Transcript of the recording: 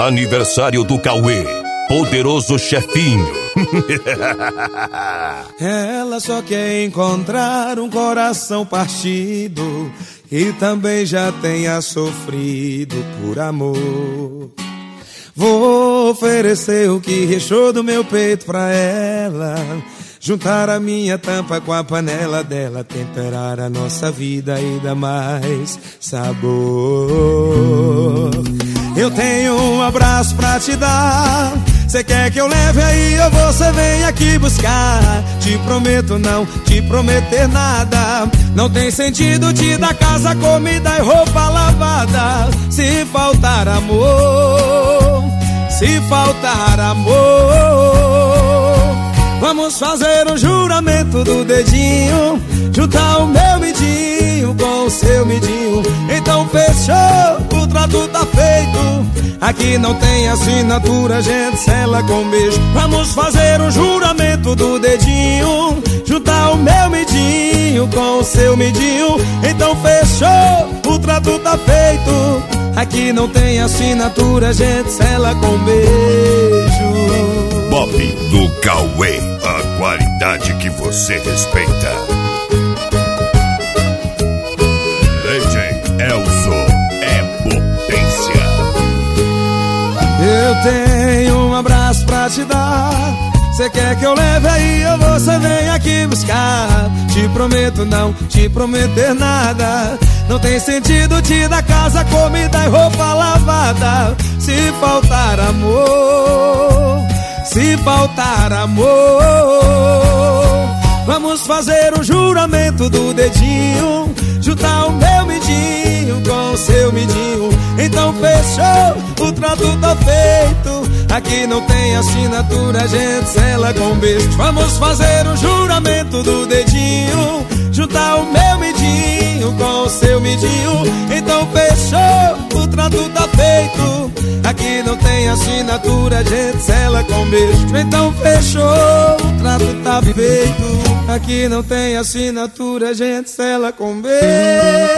Aniversário do Cauê, poderoso chefinho. Ela só quer encontrar um coração partido e também já tenha sofrido por amor. Vou oferecer o que restou do meu peito pra ela, juntar a minha tampa com a panela dela, temperar a nossa vida e dar mais sabor. Eu tenho um abraço pra te dar, cê quer que eu leve aí ou você vem aqui buscar? Te prometo não te prometer nada, não tem sentido te dar casa, comida e roupa lavada. Se faltar amor, se faltar amor, vamos fazer um juramento do dedinho, juntar o meu midinho com o seu midinho. Então fechou, o trato tá feito, aqui não tem assinatura, gente sela com beijo. Vamos fazer um juramento do dedinho, juntar o meu midinho com o seu midinho. Então fechou, o trato tá feito, aqui não tem assinatura, gente sela com beijo. Pop do Cauê, a qualidade que você respeita. DJ Elzo é potência. Eu tenho um abraço pra te dar, cê quer que eu leve aí ou você vem aqui buscar? Te prometo não te prometer nada, não tem sentido te dar casa, comida e roupa lavada. Se faltar amor, se faltar amor, vamos fazer um juramento do dedinho, juntar o meu midinho com o seu midinho. Então fechou, o trato tá feito, aqui não tem assinatura, gente sela com beijo. Vamos fazer um juramento do dedinho, juntar o meu midinho com o seu midinho. Então fechou, o trato tá feito, aqui não tem assinatura, gente sela com beijo. Então fechou, o trato tá feito, aqui não tem assinatura, gente sela com beijo.